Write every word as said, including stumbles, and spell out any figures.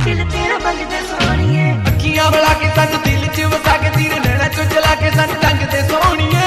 दिल तेरा मंगदे सोहणीए अखियां मिला के सन दिल च वसा के तीर नैना चो जला के सन टंग दे सोहणीए